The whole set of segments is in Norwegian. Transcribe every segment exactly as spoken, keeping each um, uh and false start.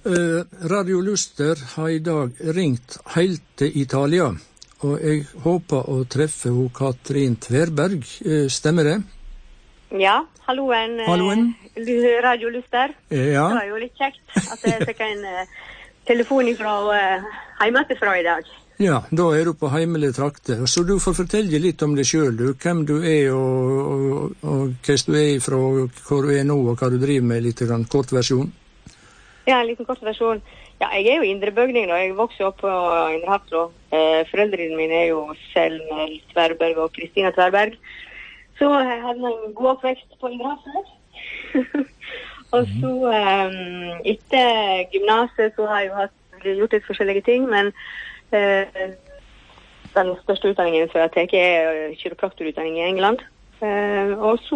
Uh, Radio Luster har I dag ringt helt til Italia, og jeg håper å treffe ho Katrin Tverberg. Uh, stemmer det? Ja, halloen, halloen. Uh, Radio Luster. Ja. Det var jo litt kjekt at jeg fikk en uh, telefon fra uh, heimatifra I dag. Ja, da er du på heimelige trakter. Så du får fortelle litt om deg selv, du. Hvem du er, og, og, og hva du er ifra, og hvor du er nå, og hva du driver med, litt grann kort versjon. Ja, en liten kort versjon. Ja, jeg er jo indrebøgning, da. Jeg vokser opp på Indre Hafslo. Eh, foreldrene mine er jo Selmer Tverberg og Kristina Tverberg. Så jeg hadde en god oppvekst på Indre Hafslo. Og så, um, etter gymnaset, så har jeg jo hatt, gjort litt forskjellige ting, men Uh, den største utdanningen som jeg tenker er kiropraktorutdanning I England. Uh, og så,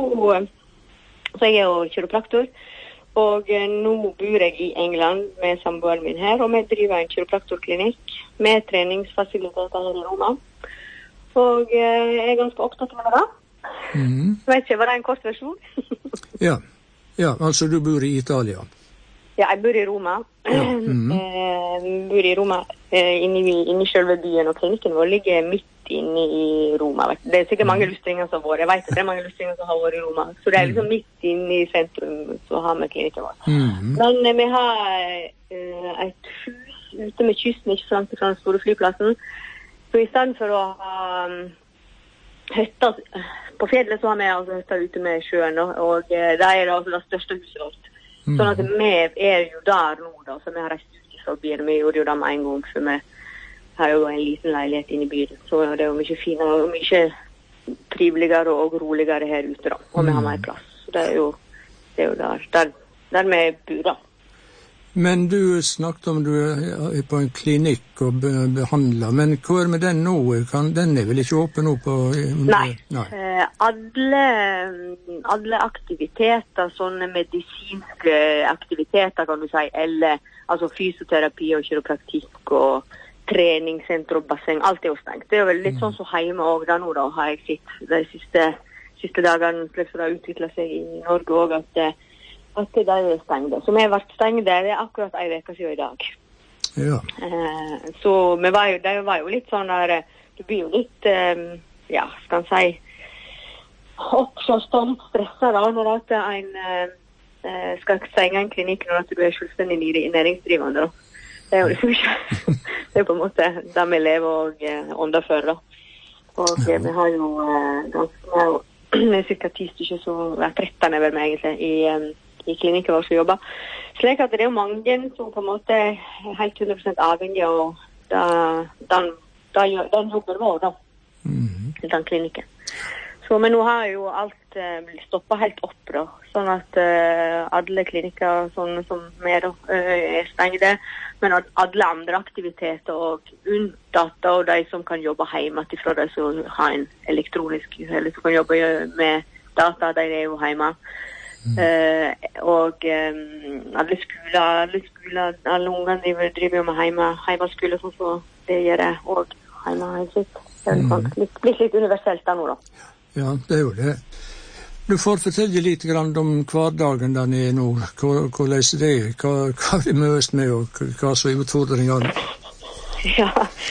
så er jeg jo kiropraktor, og uh, nå bor jeg I England med samboeren min her, og vi driver en kiropraktorklinikk med treningsfasiliteter her I Roma. Og uh, jeg er ganske opptatt med det. Mm. Vet ikke, var det en kort versjon? ja. ja, altså du bor I Italia. Ja, jeg bor I Roma. Ja. Mm-hmm. Jeg bor I Roma eh, inne, i, inne I selve byen, og klinikken vår ligger midt inne I Roma. Det er sikkert mange lustringer som har vært. Jeg vet at det er mange lustringer som har vært I Roma. Så det er liksom midt inne I sentrum, så har vi klinikken vår. Mm-hmm. Men eh, vi har eh, et hus ute med kysten, ikke sant, fra den store flyplassen. Så I stedet for å ha um, høtter på fjellet, så har vi altså høtter ute med sjøen, og eh, det er altså det største huset vårt. Mm. Sånn at vi er jo der nå da, så vi har reist ut fra byen. Vi gjorde jo det med en gang, for vi har jo en liten leilighet inne I byen. Så det er jo mye finere og mye triveligere og roligere her ute da, og mm. vi har mer plass. Så det er jo, det er jo der, der, der vi bor da. Men du snakket om du er på en klinikk og behandler, men hva er med den nå? Kan, den er vel ikke åpen nå på... Nei, Nei. Eh, alle, alle aktiviteter, sånne medisinske aktiviteter kan du si, eller altså fysioterapi og kiropraktikk og treningssenter og basseng, alt er jo stengt. Det er vel litt mm. sånn som hjemme også da nå da, har jeg sett de siste, siste dagene, slik som det har utviklet seg I Norge også, at at det der er stengte. Så vi har vært stengte, det er akkurat en veka siden I dag. Ja. Eh, så vi var jo, det var jo litt sånn der, det blir jo litt, eh, ja, skal man si, oppkjørst og litt stresset da, når at en eh, skal stenge en klinikk når at du er selvstendig næringsdrivende da. Det er jo liksom ikke, det er på en måte der vi lever og eh, underfører da. Og eh, vi har jo eh, ganske, vi er cirka ti stykker, så vi er tretten over meg egentlig, I eh, I klinikken vår som jobber. Slik at det er jo mange som på en måte er helt hundre prosent avhengig av den, den, den jobben vår da, mm-hmm. den klinikken. Så, men nå har jo alt uh, stoppet helt opp da, sånn at uh, alle klinikker sånn som vi da, uh, er stengte, men at alle andre aktiviteter og unntatt og de som kan jobbe hjemme fra de som har en elektronisk, eller som kan jobbe med data, de er jo hjemme. Mm. Uh, og um, alle skoler, alle skoler, alle ungene driver, driver jo med heima, heimaskole, sånn så det gjør jeg, og heima har sitt. Det er mm. litt, litt, litt universelt da nå da. Ja, det er jo det. Du får fortelle litt grann om hverdagen der nede nå, hvordan det er, hva, hva vi møtes med, og hva som er utfordringene. Ja,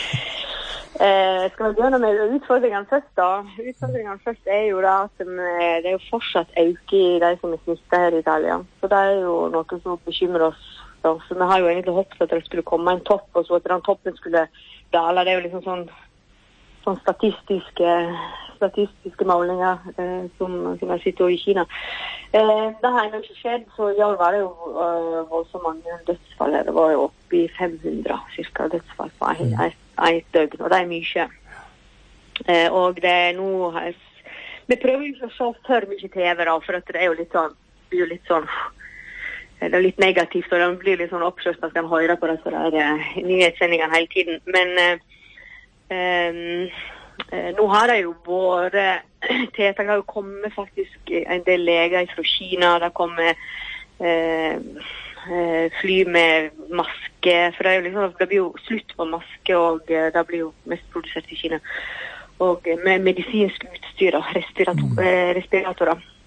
Eh, skal vi begynne med utfordringene først da? Utfordringene først er jo da at det er jo fortsatt øke I de som er smittet her I Italia. Så det er jo noe som bekymrer oss. Da. Så vi har jo egentlig håpet at det skulle komme en topp, og så at den toppen skulle dale. Det er jo liksom sånn, sånn statistiske, statistiske målinger eh, som, som jeg sitter I Kina. Eh, det har jo ikke skjedd, så I år var det jo uh, voldsomt mange dødsfall. Det var jo oppe I fem hundre cirka dødsfall på en mm. et døgn, og det er mye. Eh, og det er nå vi prøver jo ikke å se for mye TV da, for at det er jo litt sånn det er jo litt sånn det er litt negativt, og det blir litt sånn oppkjørst at man hører på det så det er nyhetssendingene hele tiden, men eh, eh, nå har det jo vært tiltak har jo kommet faktisk en del leger fra Kina, det kommer eh, fly med maske, for det, er jo liksom, det blir jo slutt på maske, og det blir jo mest produsert I Kina, og med medisinsk utstyr, respirator, mm. respiratorer.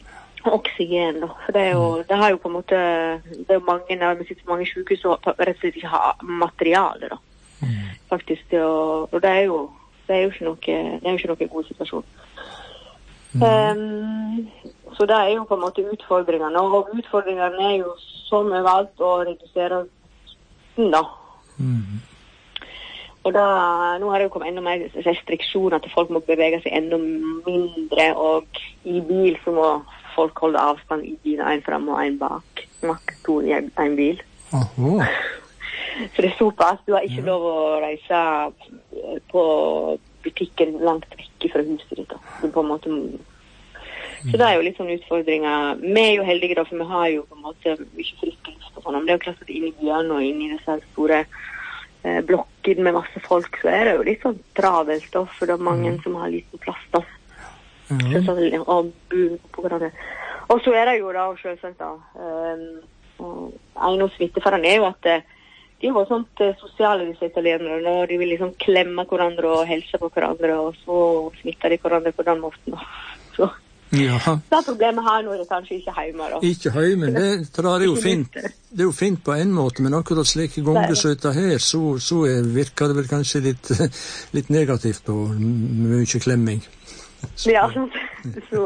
oksygen da. For det er jo, det har jo på en måte, det er jo mange, når vi sitter mange sykehus og rett og slett ikke har materiale da. Mm. Faktisk, det, og, og det er jo, det er jo ikke noe, det er jo ikke noe god situasjon. Mm. Um, så det er jo på en måte utfordringene, og utfordringene er jo som overalt å redusere da. Mm. Og da, nå har det jo kommet enda mer restriksjoner til folk må bevege seg enda mindre, og i bil så må folk holde avstand i bilen, en frem og en bak. Maks to i en bil. Oh. Så det er såpass, du har ikke lov å reise på butikken langt vekk fra huset ditt. Da. Du på en måte... Så det er jo litt sånn utfordringer. Vi er jo heldige da, for vi har jo på en måte ikke frisk luft og sånn. Om det er jo klart at inn i byene og inn i disse store eh, blokken med masse folk, så er det jo litt sånn travelt da, for det er mange mm. som har liten plass da. Mm. Så, og bu på hverandre. Og så er det jo da, selvsagt da, um, en av smittefaren er jo at de var sånt uh, sosiale disse italienere, og de vil liksom klemme hverandre og helse på hverandre, og så smitter de hverandre på den måten da. Så... Ja. Det problemet her nå er det kanskje ikke hjemme da. Ikke hjemme, det, det er jo fint. Det er jo fint på en måte, men akkurat slik gongesøyta her, så, så er, virker det vel kanskje litt, litt negativt og mye klemming. Så, ja, sånn. Så,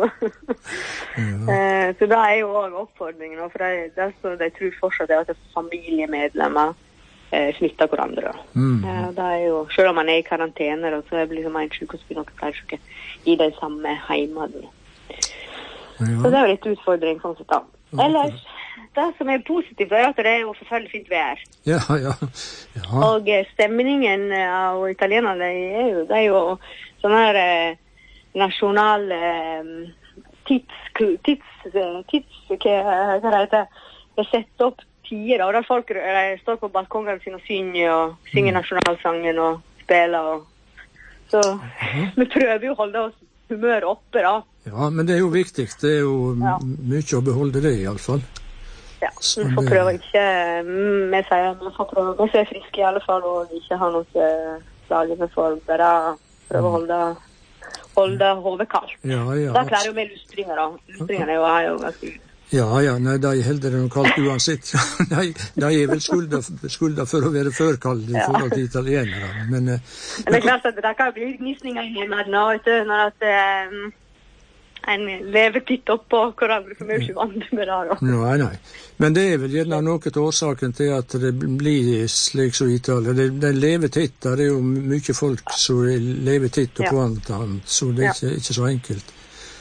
ja. eh, så det er jo også oppfordringen, for det, det er så, jeg tror fortsatt det at familiemedlemmer eh, smitter hverandre. Mm. Eh, det er jo, selv om man er i karantene, da, så er det liksom en syk og spiller noe kanskje i den samme heimen. Ja. Så det er jo litt utfordring sånn sett da. Ellers, det som er positivt er at det er jo forfølgelig fint vær. Ja, ja. Ja. Og stemningen av italienerne er jo, det er jo sånn her eh, nasjonal eh, tids, tids, tids, hva, hva det heter, det setter opp tider, og der folk de står på balkongene sine og synger, og synger mm. nasjonalsangen og spiller, og så mm. vi prøver jo å holde oss humør oppe da. Ja, men det er jo viktig. Det er jo ja. mye å beholde det i alle fall. Ja, vi får det... prøve ikke, vi sier, vi får prøve, vi er friske i alle fall, og ikke ha noe slag, vi får bare prøve å holde, holde hodet kaldt. Ja, ja. Da klarer jo vi lustringer da. Lustringene er jo, er jo ganske... Ja, ja, nei, de helder det noe kaldt uansett. de, de er vel skulda, skulda for å være førkald i forhold til italienere. Men, men det er klart at det kan bli gnisninger i hjemmet nå, vet du, når at um, en lever titt opp på hverandre, for vi er jo ikke vant med det da. Nei, nei. Men det er vel gjerne noe til årsaken til at det blir slik som i Italia. Det, det lever titt, det er jo mye folk som lever titt og kvantant, så det er ikke, ikke så enkelt.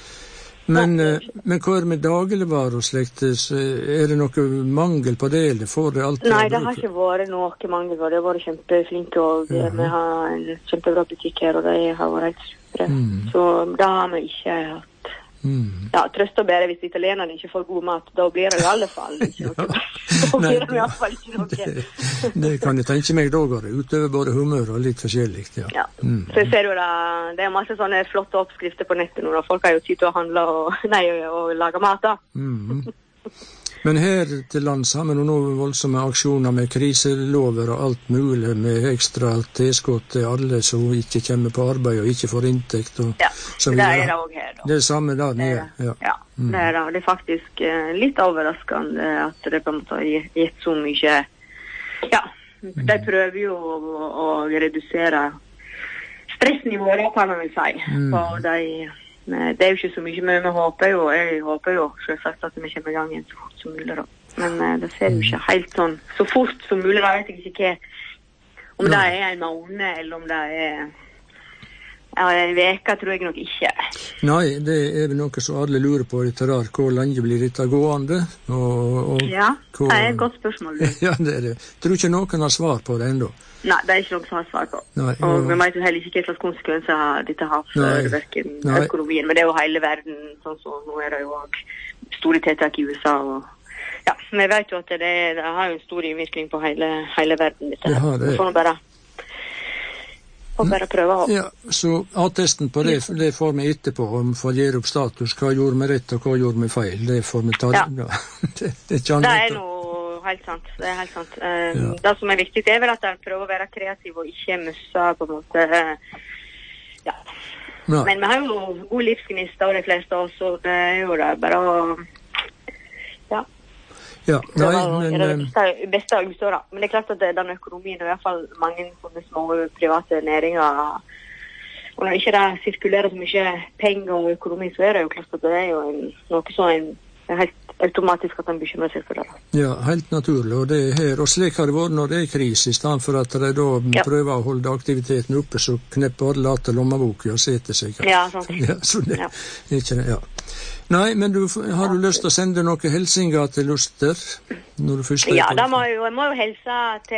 Men, men hva er det med dagligvarer og slekt? Er det noe mangel på det, eller får det alltid? Nei, det har ikke vært noe mangel. Det har vært kjempeflinke, og uh-huh. vi har en kjempebra butikk her, og det har vært helt supre. Mm. Så da har vi ikke hatt. Mm. Ja, trøst og bedre hvis italienerne ikke får god mat, da blir det i alle fall ikke noe. Ja. Da blir det i alle fall ikke noe. Det, det kan jeg tenke meg, da går det utover både humør og litt forskjellig. Ja. Ja. Mm. Så jeg ser jo da, det er masse sånne flotte oppskrifter på nettet nå, da folk har jo tid til å handle og, nei, og lage mat da. Mm. Men her til lands har vi noen voldsomme aksjoner med kriselover og alt mulig, med ekstra tilskudd til alle som ikke kommer på arbeid og ikke får inntekt. Og, ja, det er det også her da. Det er samme da nede. Ja, ja mm. det er det. Det er faktisk uh, litt overraskende at det på en måte har gitt så mye. Ja, mm. de prøver jo å, å redusere stressnivået, kan man vel si. Mm. Og de... Men det er jo ikke så mye, men vi håper jo, jeg håper jo selvsagt at vi kommer i gang igjen så fort som mulig da. Men uh, det ser jo ikke helt sånn, så fort som mulig da, vet jeg ikke hva, om ja. det er en måned, eller om det er ja, en veka, tror jeg nok ikke. Nei, det er vel noe som alle lurer på etter der, hvor lenge blir dette gående? Og, og ja, hvor... det er et godt spørsmål. Ja, det er det. Jeg tror ikke noen har svar på det enda. Nei, det er ikke noe som har svar på. Nei, og, og vi vet jo heller ikke hva slags konsekvenser dette har for hverken økonomien, men det er jo hele verden, sånn så nå er det jo også store tiltak i U S A, og ja, men jeg vet jo at det, det har jo en stor innvirkning på hele, hele verden, dette her. Det. Vi får bare, får bare prøve å... Ja, så attesten på det, det får vi etterpå, om vi får gjøre opp status, hva gjorde vi rett og hva gjorde vi feil, det får vi ta... Ja, det, det er ikke det er noe helt sant, det er helt sant. Um, ja. Det som er viktig er vel at de prøver å være kreativ og ikke møsse på en måte, uh, ja, Nei. Men vi har jo god livsgnist av de fleste av oss, så det er jo det bare å, ja. Ja, nei, det var men... det beste, beste av utøra. Men det er klart at den økonomien, i hvert fall mange sånne små private næringer, og når ikke det sirkulerer så mye penger og økonomi, så er det jo klart at det er jo en, noe så en, helt automatisk at man bekymrer seg for det. Ja, helt naturlig, og det er her. Og slik har det vært når det er krise, i stedet for at de da ja. prøver å holde aktiviteten oppe, så knepper alle at lommeboka og setter seg. Ja, sant. Ja, så det ja. ikke det, ja. Nei, men du, har du lyst til å sende noen hilsinger til Luster? Når du først er ja, på da må jeg, jo, jeg må jo hilse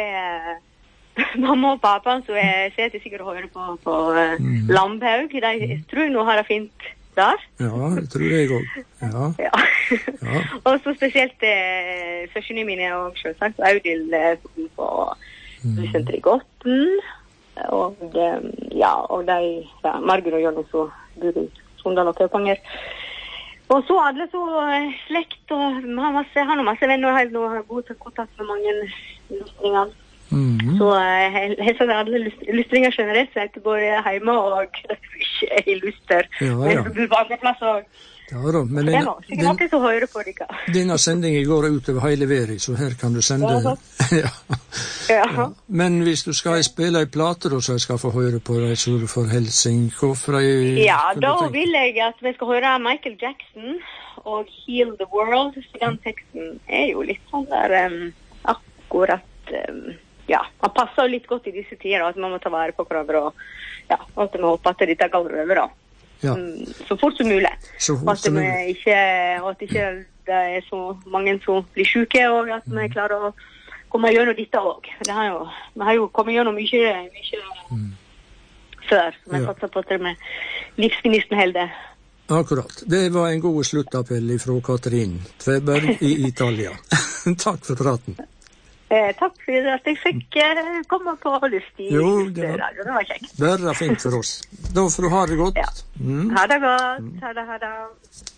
til mamma og pappa, så jeg ser til sikkert å høre på, på uh, mm. Lambhaug. De tror jeg nå har det fint der. Ja, det tror jeg også. Ja. ja. ja. Og så spesielt eh, søskene mine og selvsagt Audhild eh, på Senter i Gotten og eh, ja, og de ja, Margur og Jørgen så bor i Sondal og Kaupanger. Og så alle så eh, slekt og har masse, har noen masse venner og har nå god kontakt med mange lustringer. Mm-hmm. Så jeg uh, hilser til alle lustringer generelt sett, både hjemme og ikke i Luster. Ja, ja. Men du bor på andre plass og... Ja, da, men det er noe, sikkert noen som hører på dere. Denne sendingen går ut over hele verden, så her kan du sende... Ja, ja. Ja. Ja. Men hvis du skal spille i plater, så jeg skal få høre på deg, så du får helsing, hvorfor jeg... Ja, da vil jeg at vi skal høre Michael Jackson og Heal the World, så den teksten er jo litt sånn der um, akkurat... Um, ja, man passer jo litt godt i disse tider, at man må ta vare på hverandre, og ja, at vi håper at dette går over, da. Ja. Mm, så fort som mulig. Så fort som mulig. Og at, ikke, og at ikke det er så mange som blir syke, og at mm. vi klarer å komme gjennom dette også. Det har jo, vi har jo kommet gjennom mye, mye mm. før, som jeg ja. satser på at det med livsgnisten hele det. Akkurat. Det var en god sluttappell fra Katrin Tveberg i Italia. Takk for praten. Eh, takk for at jeg fikk eh, komme på lyst i jo, det var, det var kjekt. Bare fint for oss. Da får du ha det godt. Ja. Mm. Ha det godt. Ha det, ha det.